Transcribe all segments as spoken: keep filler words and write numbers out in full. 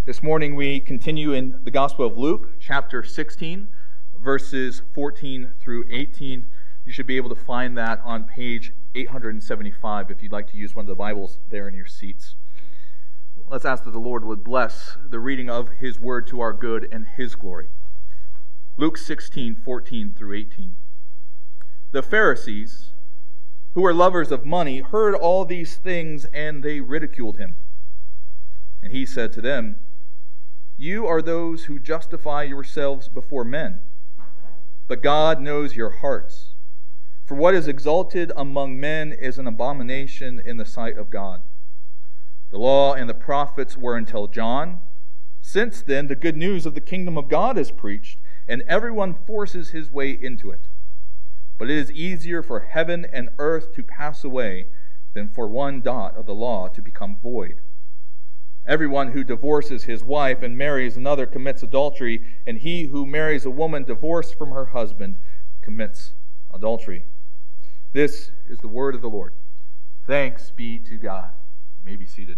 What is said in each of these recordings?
This morning we continue in the Gospel of Luke, chapter sixteen, verses fourteen through eighteen. You should be able to find that on page eight hundred seventy-five if you'd like to use one of the Bibles there in your seats. Let's ask that the Lord would bless the reading of His Word to our good and His glory. Luke sixteen, fourteen through eighteen. The Pharisees, who were lovers of money, heard all these things, and they ridiculed him. And he said to them, "You are those who justify yourselves before men, but God knows your hearts. For what is exalted among men is an abomination in the sight of God. The law and the prophets were until John. Since then, the good news of the kingdom of God is preached, and everyone forces his way into it. But it is easier for heaven and earth to pass away than for one dot of the law to become void. Everyone who divorces his wife and marries another commits adultery, and he who marries a woman divorced from her husband commits adultery." This is the word of the Lord. Thanks be to God. You may be seated.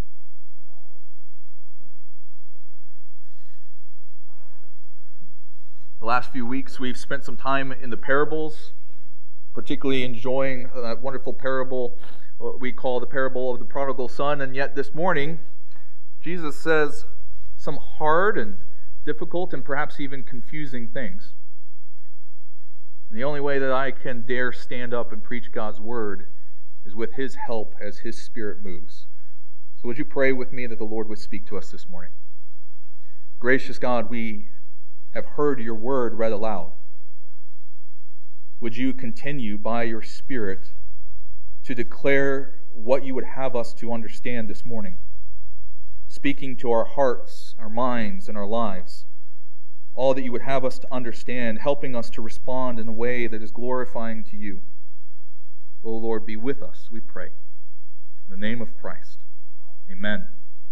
The last few weeks we've spent some time in the parables, particularly enjoying that wonderful parable, what we call the parable of the prodigal son, and yet this morning Jesus says some hard and difficult and perhaps even confusing things. And the only way that I can dare stand up and preach God's word is with His help as His Spirit moves. So would you pray with me that the Lord would speak to us this morning? Gracious God, we have heard your word read aloud. Would you continue by your Spirit to declare what you would have us to understand this morning, speaking to our hearts, our minds, and our lives, all that you would have us to understand, helping us to respond in a way that is glorifying to you. O Lord, be with us, we pray. In the name of Christ, amen.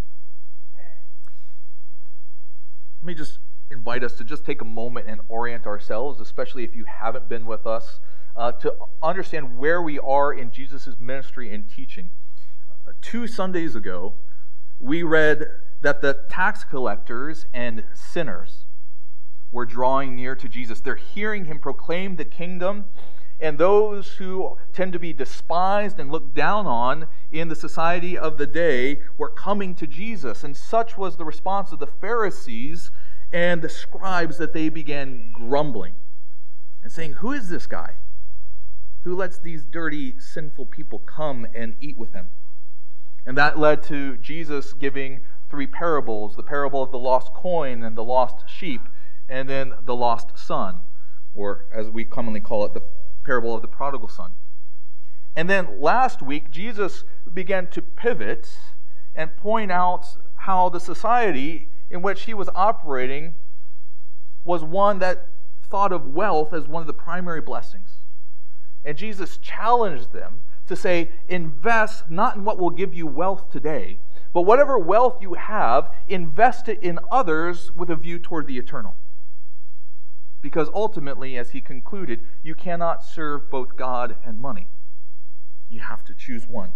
Let me just invite us to just take a moment and orient ourselves, especially if you haven't been with us, uh, to understand where we are in Jesus' ministry and teaching. Uh, two Sundays ago, we read that the tax collectors and sinners were drawing near to Jesus. They're hearing Him proclaim the kingdom, and those who tend to be despised and looked down on in the society of the day were coming to Jesus. And such was the response of the Pharisees and the scribes that they began grumbling and saying, "Who is this guy who lets these dirty, sinful people come and eat with him?" And that led to Jesus giving three parables: the parable of the lost coin and the lost sheep, and then the lost son, or as we commonly call it, the parable of the prodigal son. And then last week, Jesus began to pivot and point out how the society in which he was operating was one that thought of wealth as one of the primary blessings. And Jesus challenged them to say, invest not in what will give you wealth today, but whatever wealth you have, invest it in others with a view toward the eternal. Because ultimately, as he concluded, you cannot serve both God and money. You have to choose one.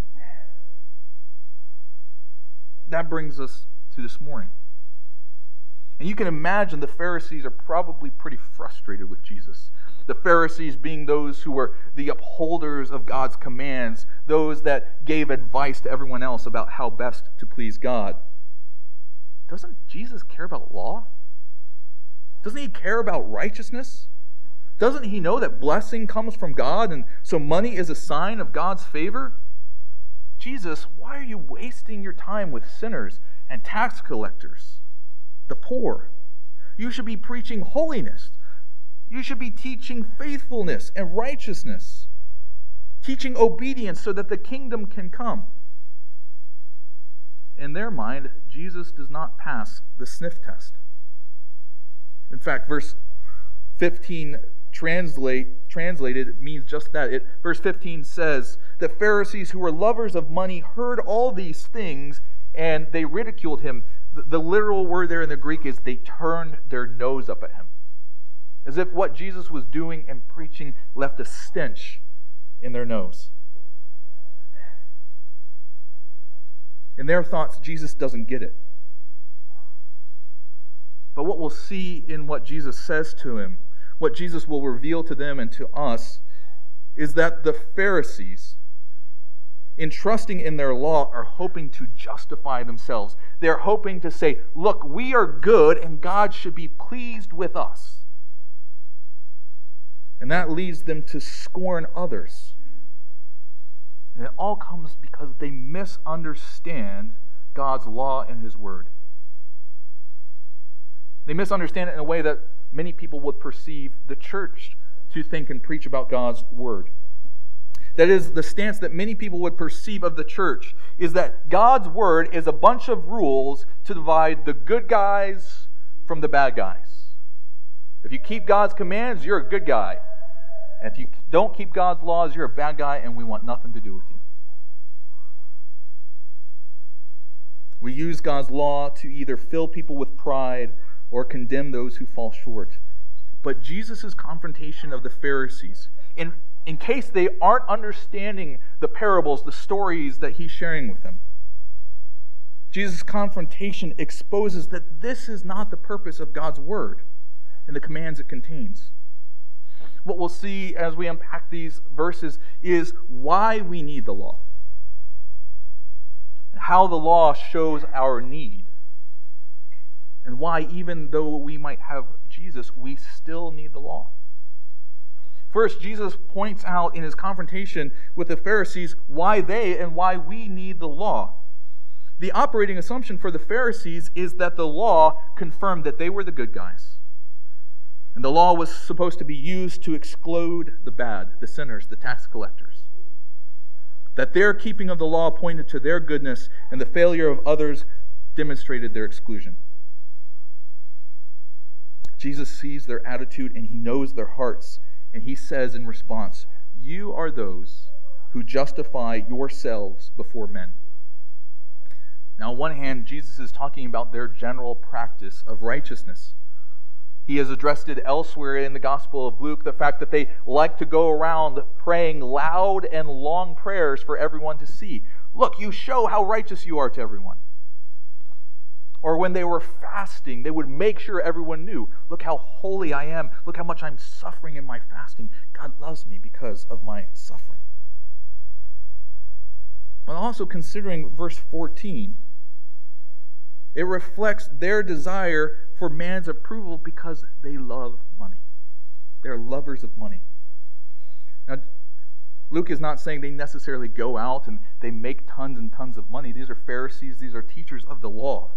That brings us to this morning. And you can imagine the Pharisees are probably pretty frustrated with Jesus. The Pharisees being those who were the upholders of God's commands, those that gave advice to everyone else about how best to please God. Doesn't Jesus care about law? Doesn't He care about righteousness? Doesn't He know that blessing comes from God, and so money is a sign of God's favor? Jesus, why are you wasting your time with sinners and tax collectors, the poor? You should be preaching holiness. You should be teaching faithfulness and righteousness, teaching obedience so that the kingdom can come. In their mind, Jesus does not pass the sniff test. In fact, verse fifteen translate, translated means just that. It, verse fifteen says, "The Pharisees who were lovers of money heard all these things, and they ridiculed him." The, the literal word there in the Greek is they turned their nose up at him, as if what Jesus was doing and preaching left a stench in their nose. In their thoughts, Jesus doesn't get it. But what we'll see in what Jesus says to him, what Jesus will reveal to them and to us, is that the Pharisees, in trusting in their law, are hoping to justify themselves. They're hoping to say, look, we are good and God should be pleased with us. And that leads them to scorn others. And it all comes because they misunderstand God's law and His Word. They misunderstand it in a way that many people would perceive the church to think and preach about God's Word. That is, the stance that many people would perceive of the church is that God's Word is a bunch of rules to divide the good guys from the bad guys. If you keep God's commands, you're a good guy. And if you don't keep God's laws, you're a bad guy and we want nothing to do with you. We use God's law to either fill people with pride or condemn those who fall short. But Jesus' confrontation of the Pharisees, in, in case they aren't understanding the parables, the stories that He's sharing with them, Jesus' confrontation exposes that this is not the purpose of God's Word and the commands it contains. What we'll see as we unpack these verses is why we need the law, and how the law shows our need, and why, even though we might have Jesus, we still need the law. First, Jesus points out in His confrontation with the Pharisees why they and why we need the law. The operating assumption for the Pharisees is that the law confirmed that they were the good guys. And the law was supposed to be used to exclude the bad, the sinners, the tax collectors. That their keeping of the law pointed to their goodness, and the failure of others demonstrated their exclusion. Jesus sees their attitude and He knows their hearts, and He says in response, "You are those who justify yourselves before men." Now, on one hand, Jesus is talking about their general practice of righteousness. He has addressed it elsewhere in the Gospel of Luke, the fact that they like to go around praying loud and long prayers for everyone to see. Look, you show how righteous you are to everyone. Or when they were fasting, they would make sure everyone knew, look how holy I am. Look how much I'm suffering in my fasting. God loves me because of my suffering. But also considering verse fourteen, it reflects their desire for man's approval because they love money. They're lovers of money. Now, Luke is not saying they necessarily go out and they make tons and tons of money. These are Pharisees. These are teachers of the law.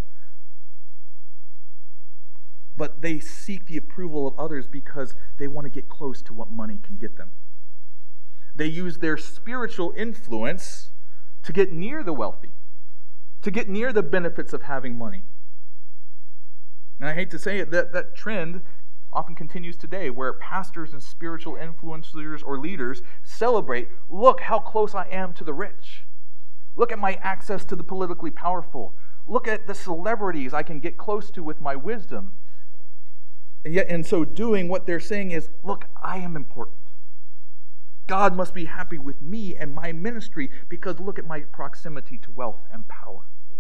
But they seek the approval of others because they want to get close to what money can get them. They use their spiritual influence to get near the wealthy, to get near the benefits of having money. And I hate to say it, that, that trend often continues today, where pastors and spiritual influencers or leaders celebrate, look how close I am to the rich. Look at my access to the politically powerful. Look at the celebrities I can get close to with my wisdom. And yet, in so doing, what they're saying is, look, I am important. God must be happy with me and my ministry because look at my proximity to wealth and power.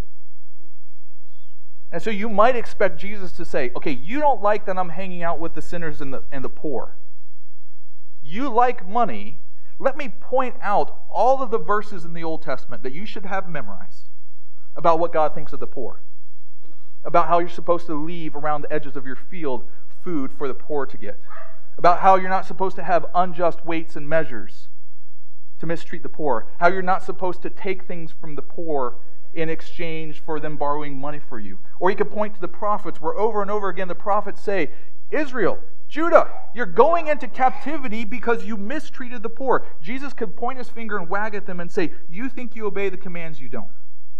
And so you might expect Jesus to say, okay, you don't like that I'm hanging out with the sinners and the, and the poor. You like money. Let me point out all of the verses in the Old Testament that you should have memorized about what God thinks of the poor. About how you're supposed to leave around the edges of your field food for the poor to get. About how you're not supposed to have unjust weights and measures to mistreat the poor. How you're not supposed to take things from the poor in exchange for them borrowing money for you. Or you could point to the prophets, where over and over again the prophets say, Israel, Judah, you're going into captivity because you mistreated the poor. Jesus could point his finger and wag at them and say, you think you obey the commands, you don't.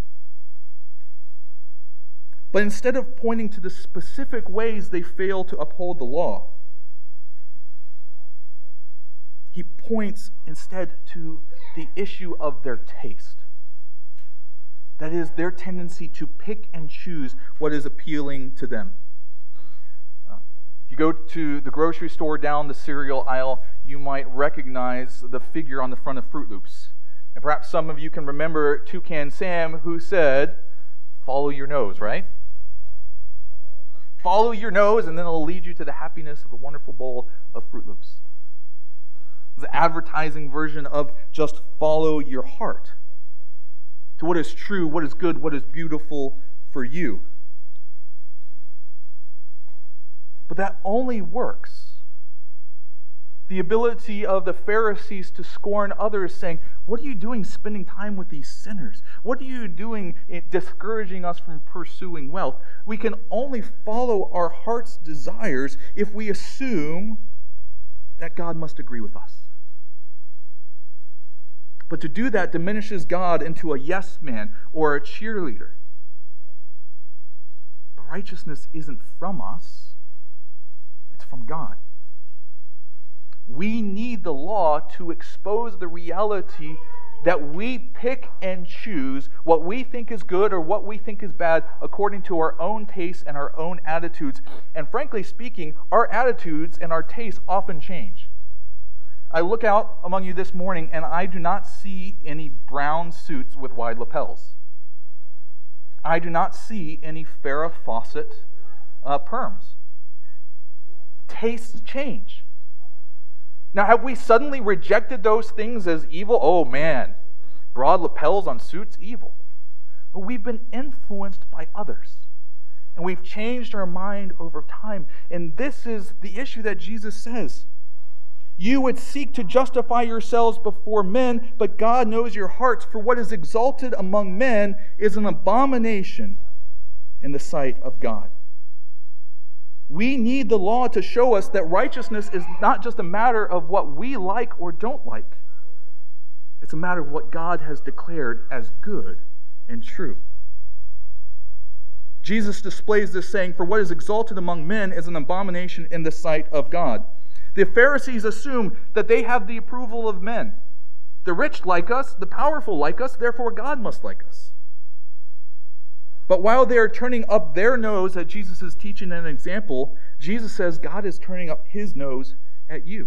But instead of pointing to the specific ways they fail to uphold the law, he points instead to the issue of their taste. That is, their tendency to pick and choose what is appealing to them. Uh, if you go to the grocery store down the cereal aisle, you might recognize the figure on the front of Fruit Loops. And perhaps some of you can remember Toucan Sam, who said, follow your nose, right? Follow your nose, and then it'll lead you to the happiness of a wonderful bowl of Fruit Loops. The advertising version of just follow your heart to what is true, what is good, what is beautiful for you. But that only works. The ability of the Pharisees to scorn others, saying, what are you doing spending time with these sinners? What are you doing discouraging us from pursuing wealth? We can only follow our heart's desires if we assume that God must agree with us. But to do that diminishes God into a yes man or a cheerleader. But righteousness isn't from us, it's from God. We need the law to expose the reality that we pick and choose what we think is good or what we think is bad according to our own tastes and our own attitudes. And frankly speaking, our attitudes and our tastes often change. I look out among you this morning and I do not see any brown suits with wide lapels. I do not see any Farrah Fawcett uh, perms. Tastes change. Now, have we suddenly rejected those things as evil? Oh man, broad lapels on suits, evil. But we've been influenced by others. And we've changed our mind over time. And this is the issue that Jesus says. You would seek to justify yourselves before men, but God knows your hearts, for what is exalted among men is an abomination in the sight of God. We need the law to show us that righteousness is not just a matter of what we like or don't like. It's a matter of what God has declared as good and true. Jesus displays this saying, for what is exalted among men is an abomination in the sight of God. The Pharisees assume that they have the approval of men. The rich like us, the powerful like us, therefore God must like us. But while they are turning up their nose at Jesus' teaching and example, Jesus says God is turning up his nose at you.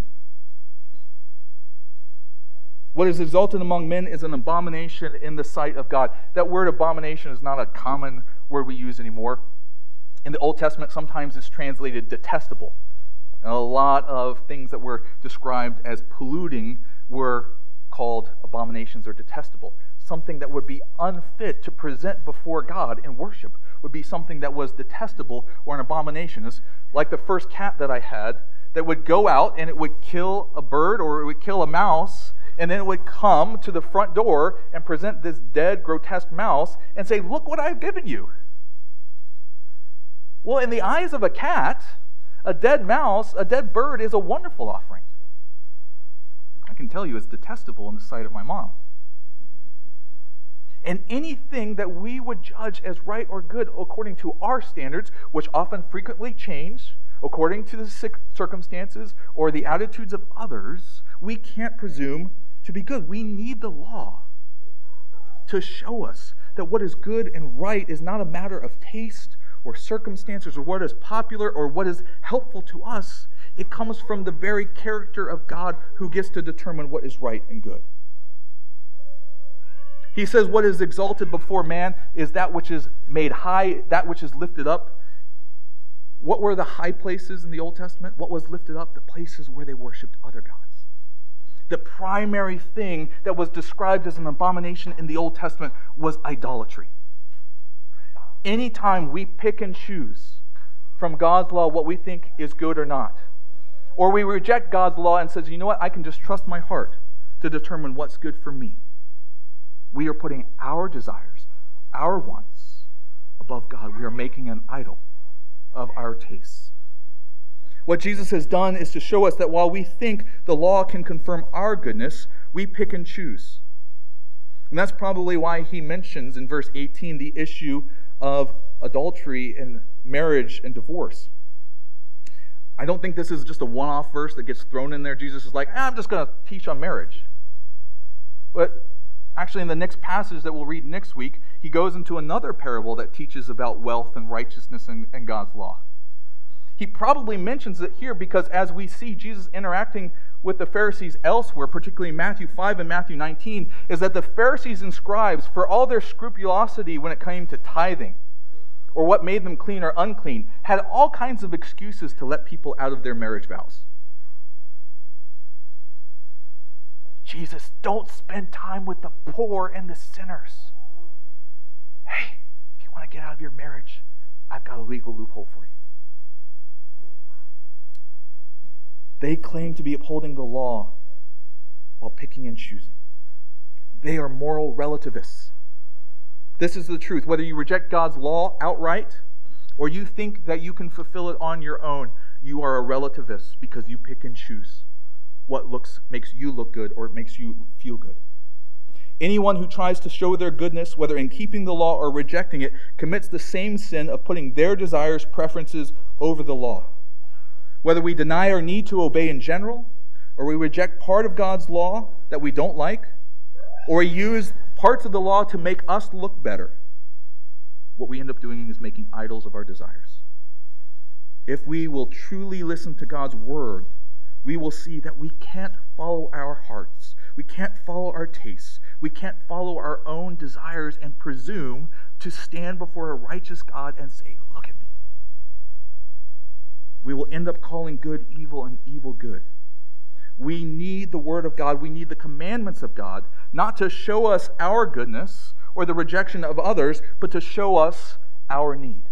What is exalted among men is an abomination in the sight of God. That word abomination is not a common word we use anymore. In the Old Testament, sometimes it's translated detestable. And a lot of things that were described as polluting were called abominations or detestable. Something that would be unfit to present before God in worship would be something that was detestable or an abomination. It's like the first cat that I had that would go out and it would kill a bird or it would kill a mouse, and then it would come to the front door and present this dead, grotesque mouse and say, look what I've given you. Well, in the eyes of a cat, a dead mouse, a dead bird is a wonderful offering. I can tell you it's detestable in the sight of my mom. And anything that we would judge as right or good according to our standards, which often frequently change according to the circumstances or the attitudes of others, we can't presume to be good. We need the law to show us that what is good and right is not a matter of taste or circumstances or what is popular or what is helpful to us. It comes from the very character of God who gets to determine what is right and good. He says what is exalted before man is that which is made high, that which is lifted up. What were the high places in the Old Testament? What was lifted up? The places where they worshipped other gods. The primary thing that was described as an abomination in the Old Testament was idolatry. Anytime we pick and choose from God's law what we think is good or not, or we reject God's law and says, you know what, I can just trust my heart to determine what's good for me, we are putting our desires, our wants, above God. We are making an idol of our tastes. What Jesus has done is to show us that while we think the law can confirm our goodness, we pick and choose. And that's probably why he mentions in verse eighteen the issue of adultery and marriage and divorce. I don't think this is just a one-off verse that gets thrown in there. Jesus is like, ah, I'm just going to teach on marriage. But actually, in the next passage that we'll read next week, he goes into another parable that teaches about wealth and righteousness and, and God's law. He probably mentions it here because as we see Jesus interacting with the Pharisees elsewhere, particularly in Matthew five and Matthew nineteen, is that the Pharisees and scribes, for all their scrupulosity when it came to tithing, or what made them clean or unclean, had all kinds of excuses to let people out of their marriage vows. Jesus, don't spend time with the poor and the sinners. Hey, if you want to get out of your marriage, I've got a legal loophole for you. They claim to be upholding the law while picking and choosing. They are moral relativists. This is the truth. Whether you reject God's law outright or you think that you can fulfill it on your own, you are a relativist because you pick and choose what looks makes you look good or makes you feel good. Anyone who tries to show their goodness, whether in keeping the law or rejecting it, commits the same sin of putting their desires, preferences over the law. Whether we deny our need to obey in general, or we reject part of God's law that we don't like, or we use parts of the law to make us look better, what we end up doing is making idols of our desires. If we will truly listen to God's word, we will see that we can't follow our hearts. We can't follow our tastes. We can't follow our own desires and presume to stand before a righteous God and say, look at me. We will end up calling good evil and evil good. We need the Word of God. We need the commandments of God, not to show us our goodness or the rejection of others, but to show us our need.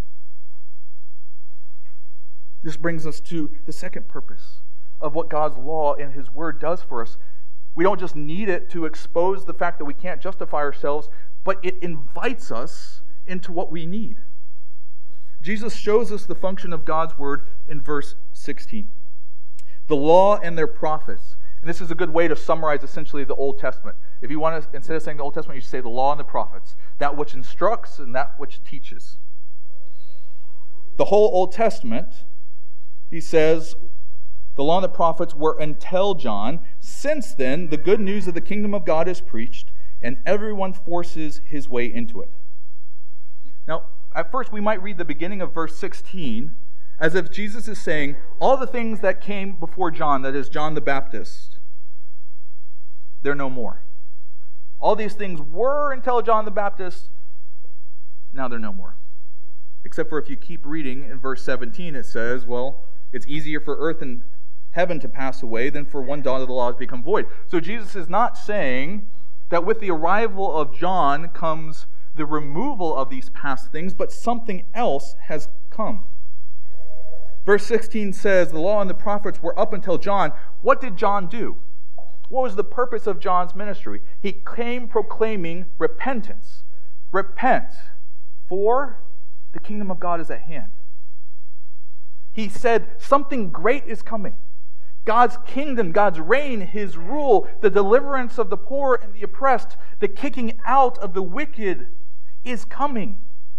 This brings us to the second purpose of what God's law and His Word does for us. We don't just need it to expose the fact that we can't justify ourselves, but it invites us into what we need. Jesus shows us the function of God's Word in verse sixteen. The law and their prophets. And this is a good way to summarize essentially the Old Testament. If you want to, instead of saying the Old Testament, you should say the law and the prophets. That which instructs and that which teaches. The whole Old Testament, he says, the law and the prophets were until John. Since then, the good news of the kingdom of God is preached, and everyone forces his way into it. Now, at first, we might read the beginning of verse sixteen as if Jesus is saying, all the things that came before John, that is John the Baptist, they're no more. All these things were until John the Baptist, now they're no more. Except for if you keep reading in verse seventeen, it says, well, it's easier for earth and heaven to pass away than for one dot of the law to become void. So Jesus is not saying that with the arrival of John comes the removal of these past things, but something else has come. Verse sixteen says, the law and the prophets were up until John. What did John do? What was the purpose of John's ministry? He came proclaiming repentance. Repent, for the kingdom of God is at hand. He said something great is coming. God's kingdom, God's reign, His rule, the deliverance of the poor and the oppressed, the kicking out of the wicked is coming.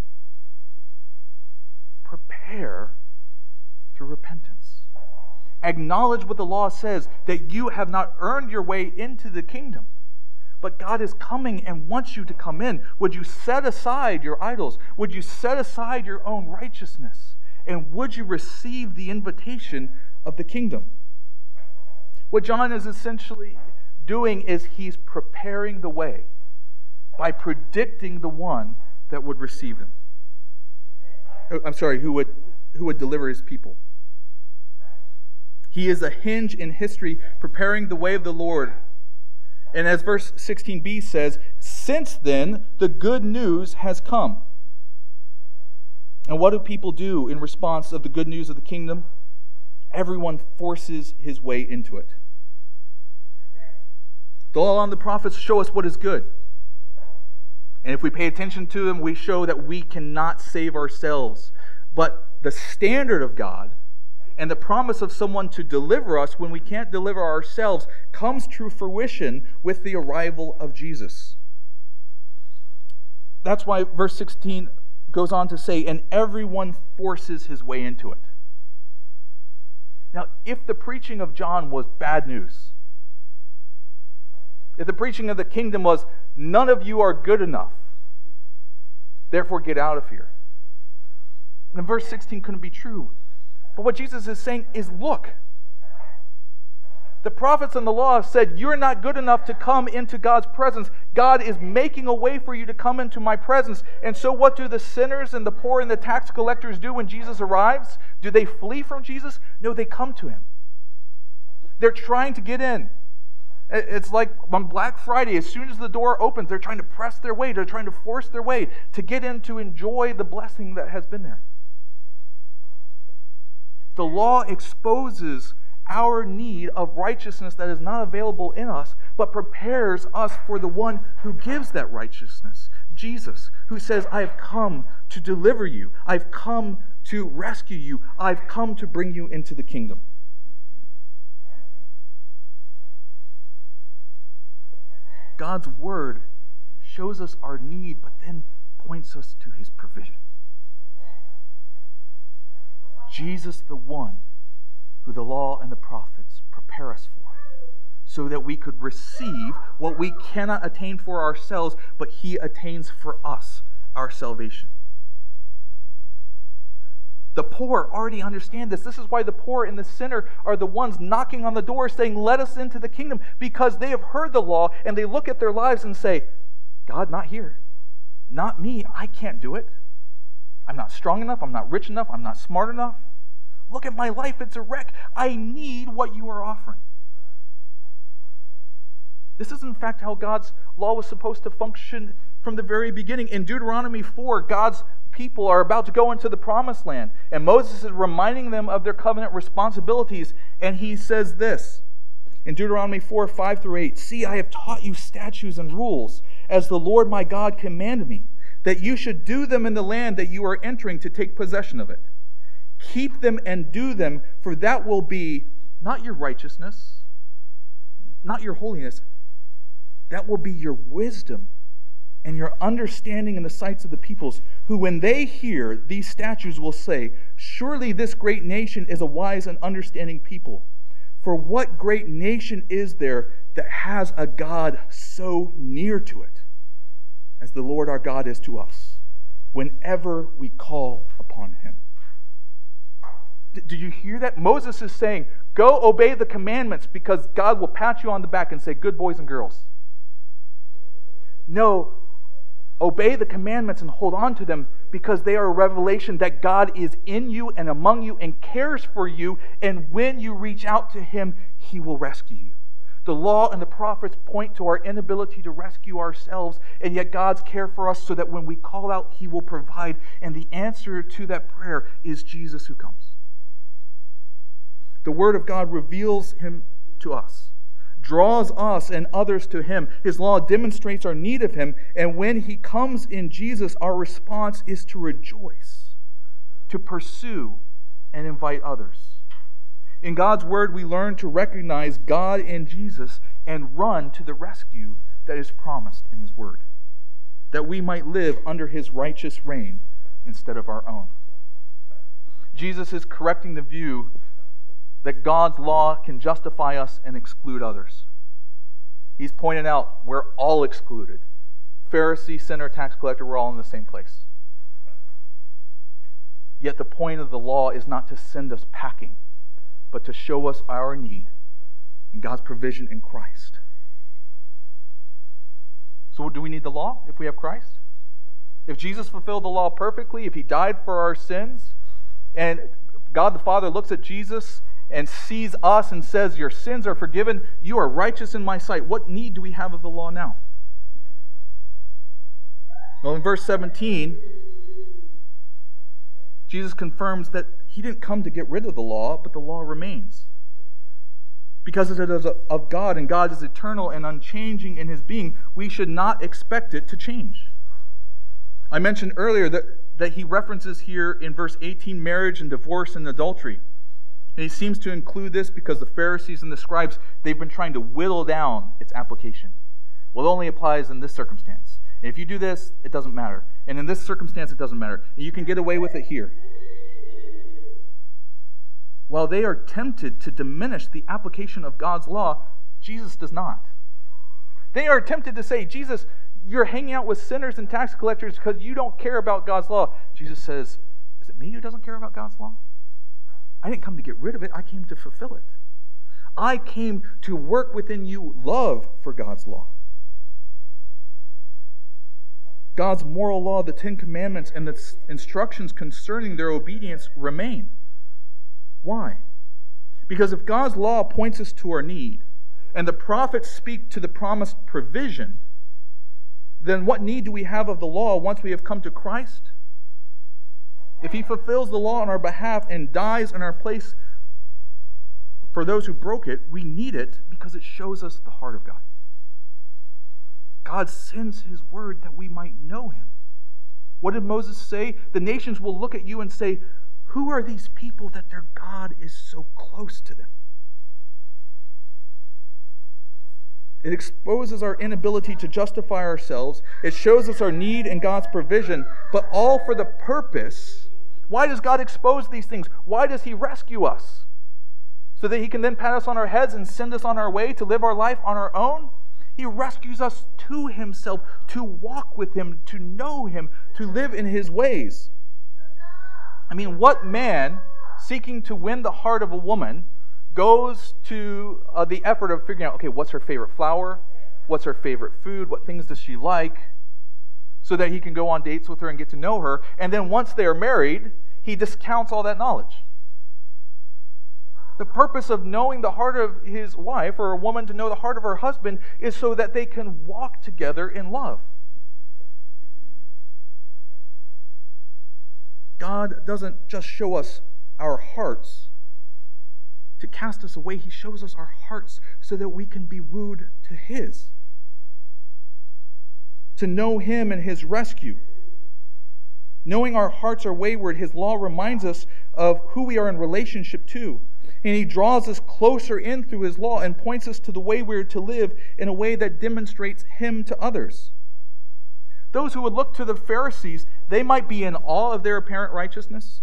Prepare through repentance. Acknowledge what the law says, that you have not earned your way into the kingdom, but God is coming and wants you to come in. Would you set aside your idols? Would you set aside your own righteousness? And would you receive the invitation of the kingdom? What John is essentially doing is he's preparing the way by predicting the one that would receive him. I'm sorry, who would, who would deliver his people. He is a hinge in history preparing the way of the Lord. And as verse sixteen b says, since then the good news has come. And what do people do in response of the good news of the kingdom? Everyone forces his way into it. The law and the prophets show us what is good. And if we pay attention to them, we show that we cannot save ourselves. But the standard of God and the promise of someone to deliver us when we can't deliver ourselves comes to fruition with the arrival of Jesus. That's why verse sixteen goes on to say, and everyone forces his way into it. Now, if the preaching of John was bad news, if the preaching of the kingdom was, none of you are good enough, therefore get out of here, then verse sixteen couldn't be true. But what Jesus is saying is, look, The prophets and the law said, you're not good enough to come into God's presence. God is making a way for you to come into my presence. And so what do the sinners and the poor and the tax collectors do when Jesus arrives? Do they flee from Jesus? No, they come to him. They're trying to get in. It's like on Black Friday, as soon as the door opens, they're trying to press their way, they're trying to force their way to get in to enjoy the blessing that has been there. The law exposes our need of righteousness that is not available in us, but prepares us for the one who gives that righteousness, Jesus, who says, I have come to deliver you. I've come to rescue you. I've come to bring you into the kingdom. God's word shows us our need, but then points us to his provision. Jesus, the one who the law and the prophets prepare us for, so that we could receive what we cannot attain for ourselves, but he attains for us, our salvation. The poor already understand this. This is why the poor and the sinner are the ones knocking on the door saying, let us into the kingdom, because they have heard the law and they look at their lives and say, God, not here. Not me. I can't do it. I'm not strong enough. I'm not rich enough. I'm not smart enough. Look at my life. It's a wreck. I need what you are offering. This is in fact how God's law was supposed to function from the very beginning. In Deuteronomy four, God's people are about to go into the promised land, and Moses is reminding them of their covenant responsibilities, and he says this in Deuteronomy four, five through eight, see, I have taught you statutes and rules, as the Lord my God commanded me, that you should do them in the land that you are entering to take possession of it. Keep them and do them, for that will be not your righteousness, not your holiness, that will be your wisdom and your understanding in the sights of the peoples, who when they hear these statutes will say, surely this great nation is a wise and understanding people. For what great nation is there that has a God so near to it, as the Lord our God is to us, whenever we call upon him? Did you hear that? Moses is saying, go obey the commandments because God will pat you on the back and say, good boys and girls. No, obey the commandments and hold on to them because they are a revelation that God is in you and among you and cares for you, and when you reach out to him, he will rescue you. The law and the prophets point to our inability to rescue ourselves, and yet God's care for us so that when we call out, he will provide, and the answer to that prayer is Jesus who comes. The Word of God reveals him to us, draws us and others to him. His law demonstrates our need of him, and when he comes in Jesus, our response is to rejoice, to pursue, and invite others. In God's Word, we learn to recognize God in Jesus and run to the rescue that is promised in his Word, that we might live under his righteous reign instead of our own. Jesus is correcting the view that God's law can justify us and exclude others. He's pointing out we're all excluded. Pharisee, sinner, tax collector, we're all in the same place. Yet the point of the law is not to send us packing, but to show us our need and God's provision in Christ. So do we need the law if we have Christ? If Jesus fulfilled the law perfectly, if he died for our sins, and God the Father looks at Jesus and sees us and says, your sins are forgiven, you are righteous in my sight, what need do we have of the law now? Well, in verse seventeen, Jesus confirms that he didn't come to get rid of the law, but the law remains. Because it is of God, and God is eternal and unchanging in his being, we should not expect it to change. I mentioned earlier that, that he references here in verse eighteen marriage and divorce and adultery. And he seems to include this because the Pharisees and the scribes, they've been trying to whittle down its application. Well, it only applies in this circumstance. And if you do this, it doesn't matter. And in this circumstance, it doesn't matter. And you can get away with it here. While they are tempted to diminish the application of God's law, Jesus does not. They are tempted to say, Jesus, you're hanging out with sinners and tax collectors because you don't care about God's law. Jesus says, is it me who doesn't care about God's law? I didn't come to get rid of it. I came to fulfill it. I came to work within you love for God's law. God's moral law, the Ten Commandments, and the instructions concerning their obedience remain. Why? Because if God's law points us to our need, and the prophets speak to the promised provision, then what need do we have of the law once we have come to Christ? If He fulfills the law on our behalf and dies in our place for those who broke it, we need it because it shows us the heart of God. God sends His word that we might know Him. What did Moses say? The nations will look at you and say, who are these people that their God is so close to them? It exposes our inability to justify ourselves. It shows us our need in God's provision, but all for the purpose. Why does God expose these things? Why does He rescue us? So that He can then pat us on our heads and send us on our way to live our life on our own? He rescues us to Himself, to walk with Him, to know Him, to live in His ways. I mean, what man seeking to win the heart of a woman goes to uh, the effort of figuring out, okay, what's her favorite flower? What's her favorite food? What things does she like? So that he can go on dates with her and get to know her. And then once they are married, he discounts all that knowledge. The purpose of knowing the heart of his wife, or a woman to know the heart of her husband, is so that they can walk together in love. God doesn't just show us our hearts to cast us away. He shows us our hearts so that we can be wooed to His. To know Him and His rescue. Knowing our hearts are wayward, His law reminds us of who we are in relationship to. And He draws us closer in through His law and points us to the way we are to live in a way that demonstrates Him to others. Those who would look to the Pharisees, they might be in awe of their apparent righteousness.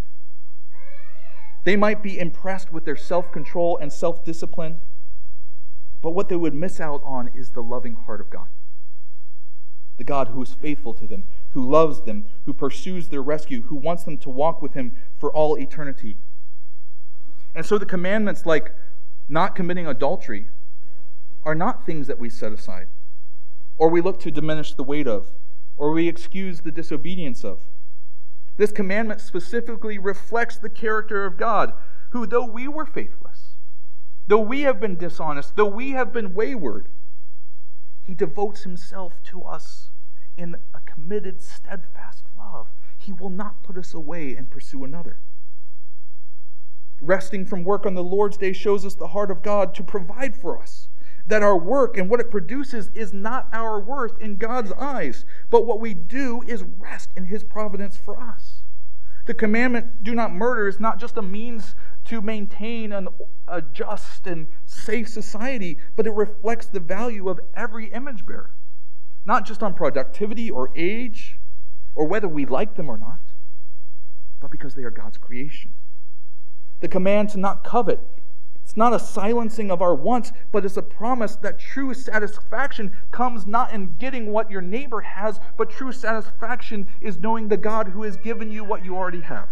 They might be impressed with their self-control and self-discipline. But what they would miss out on is the loving heart of God. The God who is faithful to them, who loves them, who pursues their rescue, who wants them to walk with Him for all eternity. And so the commandments like not committing adultery are not things that we set aside, or we look to diminish the weight of, or we excuse the disobedience of. This commandment specifically reflects the character of God, who, though we were faithless, though we have been dishonest, though we have been wayward, He devotes Himself to us in a committed, steadfast love. He will not put us away and pursue another. Resting from work on the Lord's Day shows us the heart of God to provide for us. That our work and what it produces is not our worth in God's eyes, but what we do is rest in His providence for us. The commandment, do not murder, is not just a means to maintain an, a just and safe society, but it reflects the value of every image bearer. Not just on productivity or age, or whether we like them or not, but because they are God's creation. The command to not covet, it's not a silencing of our wants, but it's a promise that true satisfaction comes not in getting what your neighbor has, but true satisfaction is knowing the God who has given you what you already have.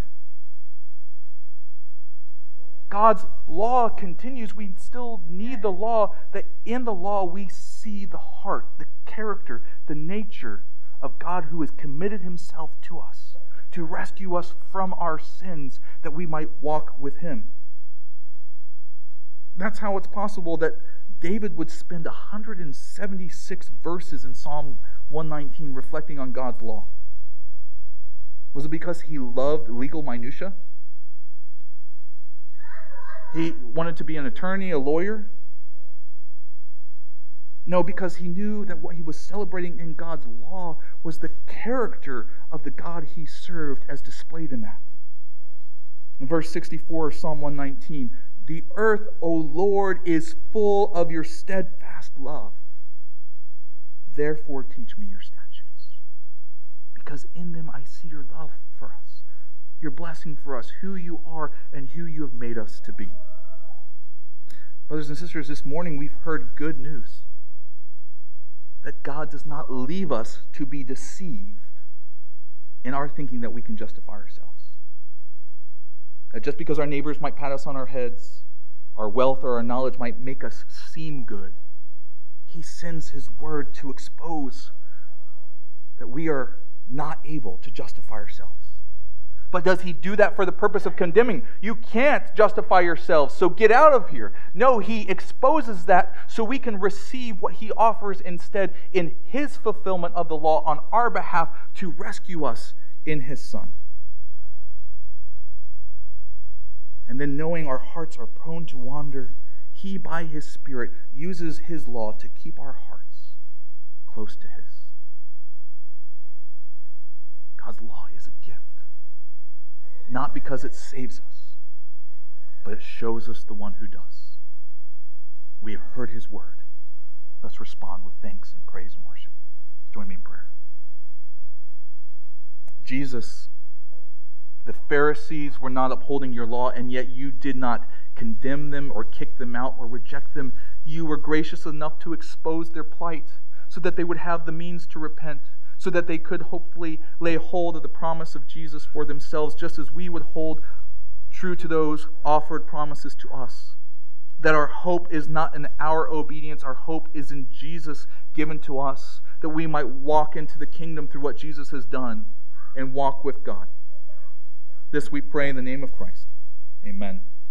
God's law continues. We still need the law, that in the law we see the heart, the character, the nature of God who has committed Himself to us, to rescue us from our sins, that we might walk with Him. That's how it's possible that David would spend one hundred seventy-six verses in Psalm one nineteen reflecting on God's law. Was it because he loved legal minutia? He wanted to be an attorney, a lawyer? No, because he knew that what he was celebrating in God's law was the character of the God he served as displayed in that. In verse sixty-four of Psalm one nineteen, the earth, O Lord, is full of your steadfast love. Therefore teach me your statutes, because in them I see your love for us, your blessing for us, who you are and who you have made us to be. Brothers and sisters, this morning we've heard good news. That God does not leave us to be deceived in our thinking that we can justify ourselves. That just because our neighbors might pat us on our heads, our wealth or our knowledge might make us seem good. He sends His word to expose that we are not able to justify ourselves. But does He do that for the purpose of condemning? You can't justify yourselves, so get out of here. No, He exposes that so we can receive what He offers instead in His fulfillment of the law on our behalf to rescue us in His Son. And then, knowing our hearts are prone to wander, He, by His Spirit, uses His law to keep our hearts close to His. God's law is a gift. Not because it saves us, but it shows us the one who does. We have heard His word. Let's respond with thanks and praise and worship. Join me in prayer. Jesus, the Pharisees were not upholding your law, and yet you did not condemn them or kick them out or reject them. You were gracious enough to expose their plight so that they would have the means to repent, so that they could hopefully lay hold of the promise of Jesus for themselves, just as we would hold true to those offered promises to us. That our hope is not in our obedience, our hope is in Jesus given to us, that we might walk into the kingdom through what Jesus has done and walk with God. This we pray in the name of Christ. Amen.